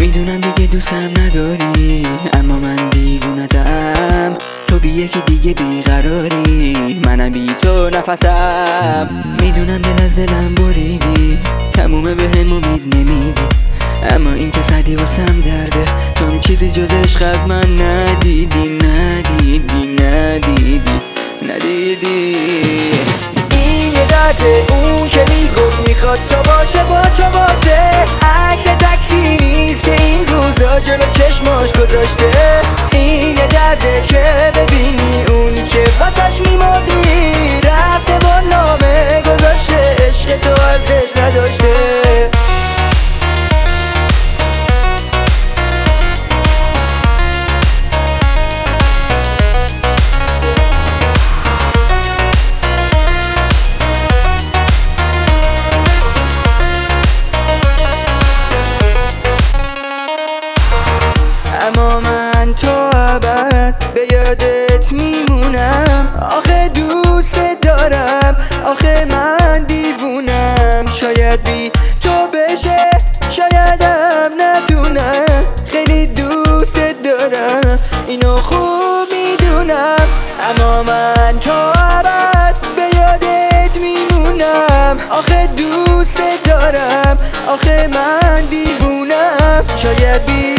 میدونم دیگه دوستم نداری، اما من دیوونتم. تو بی یکی دیگه بیقراری، منم بی تو نفسم. میدونم دل از دلم بریدی، تمومه بهم امید نمیدی، اما این که سردی واسم درده، چون چیزی جز عشق از من ندیدی. این یه درده، اون که میگفت میخواد تو باشه با تو باشه. عکس تکسی نیست که این روزا جلو چشماش گذاشته. این یه درده که ببینی اونی که واسش میمردی رفته با نامه گذاشته، عشق تو ارزش نداشته. اما من تا ابد به یادت میمونم. آخه دوست دارم، آخه من دیوونم. شاید بی تو بشه، شایدم نتونم. خیلی دوست دارم، اینو خوب میدونم. اما من تا ابد به یادت میمونم. آخه دوست دارم، آخه من دیوونم. شاید بی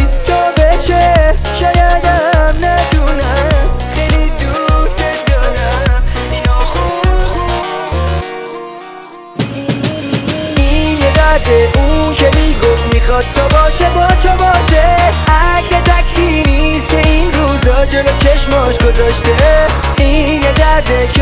شایدم نتونم. خیلی دوست دارم، اینو این یه درده، اون که میگفت میخواد تو باشه با تو باشه. عکس تکسی نیست که این روزا جلو چشماش گذاشته. این یه درده